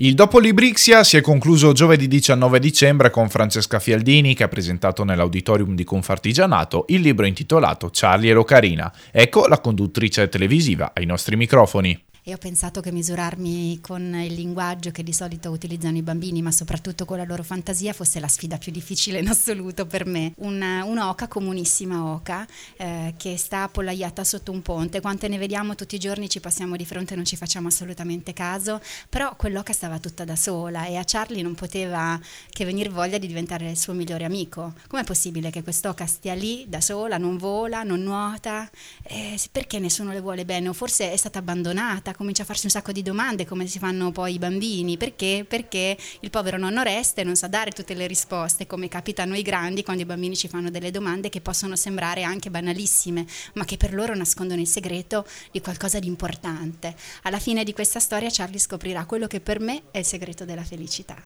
Il Dopo Librixia si è concluso giovedì 19 dicembre con Francesca Fialdini che ha presentato nell'auditorium di Confartigianato il libro intitolato Charlie e l'Ocarina. Ecco la conduttrice televisiva ai nostri microfoni. E ho pensato che misurarmi con il linguaggio che di solito utilizzano i bambini, ma soprattutto con la loro fantasia, fosse la sfida più difficile in assoluto per me. Un'oca, comunissima oca, che sta appollaiata sotto un ponte. Quante ne vediamo tutti i giorni, ci passiamo di fronte e non ci facciamo assolutamente caso, però quell'oca stava tutta da sola e a Charlie non poteva che venir voglia di diventare il suo migliore amico. Com'è possibile che quest'oca stia lì da sola, non vola, non nuota? Perché nessuno le vuole bene? O forse è stata abbandonata? Comincia a farsi un sacco di domande come si fanno poi i bambini, perché il povero nonno resta e non sa dare tutte le risposte, come capita a noi grandi quando i bambini ci fanno delle domande che possono sembrare anche banalissime ma che per loro nascondono il segreto di qualcosa di importante. Alla fine di questa storia Charlie scoprirà quello che per me è il segreto della felicità.